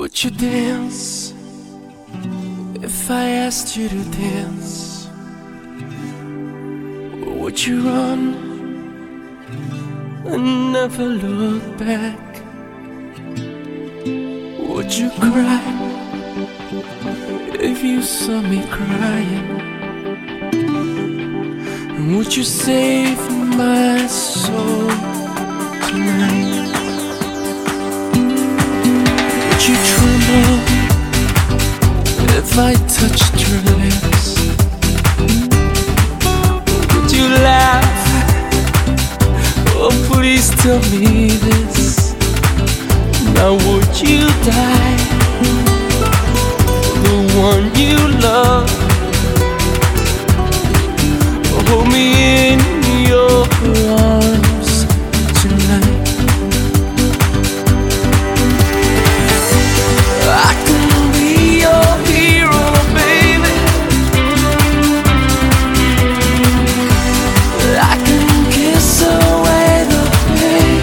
Would you dance if I asked you to dance? Or would you run and never look back? Would you cry if you saw me crying? And would you save my soul tonight? Would you tremble if I touched your lips? Would you laugh? Oh, please tell me this. Now would you die for the one you love? Hold me in your arms tonight. I can be your hero, baby. I can kiss away the pain.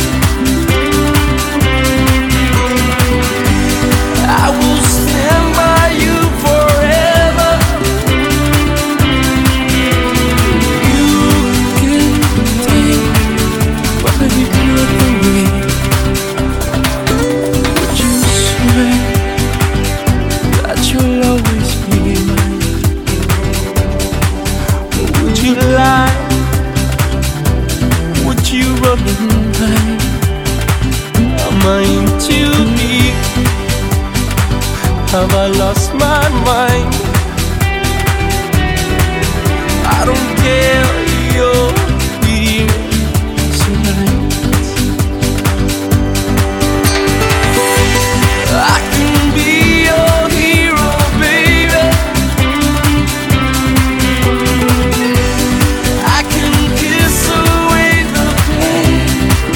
I will stand by you forever. You can take my breath away. Would you swear that you'll always be mine? Or would you lie? Would you run and hide? Am I in too deep? Have I lost my mind? I don't care, you're here tonight. I can be your hero, baby. I can kiss away the pain.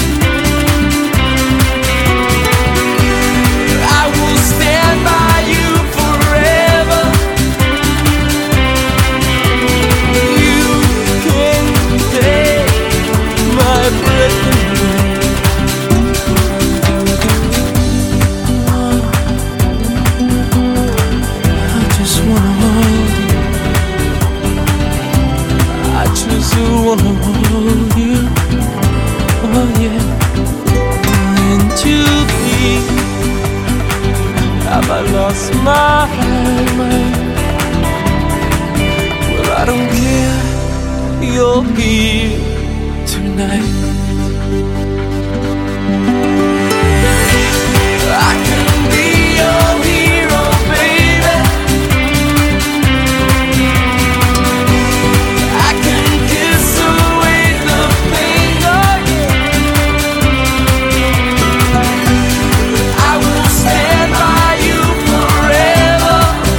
I will stand by you forever. You can take my breath away. I just wanna hold you. I just wanna hold you. Oh yeah. And to be, have I lost my mind? Well, I don't care, you're here tonight. I can be your hero, baby. I can kiss away the pain, oh yeah. I will stand by you forever.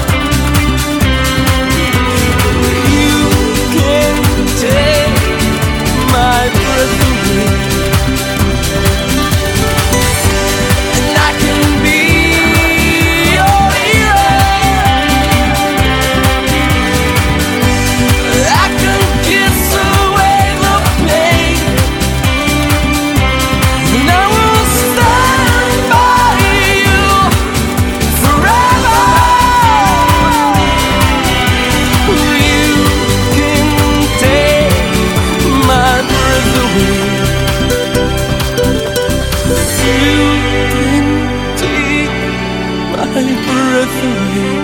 You can take my breath away. And I can be your hero. I can kiss away the pain. And I will stand by you forever. You can take my breath away. You can take my breath away.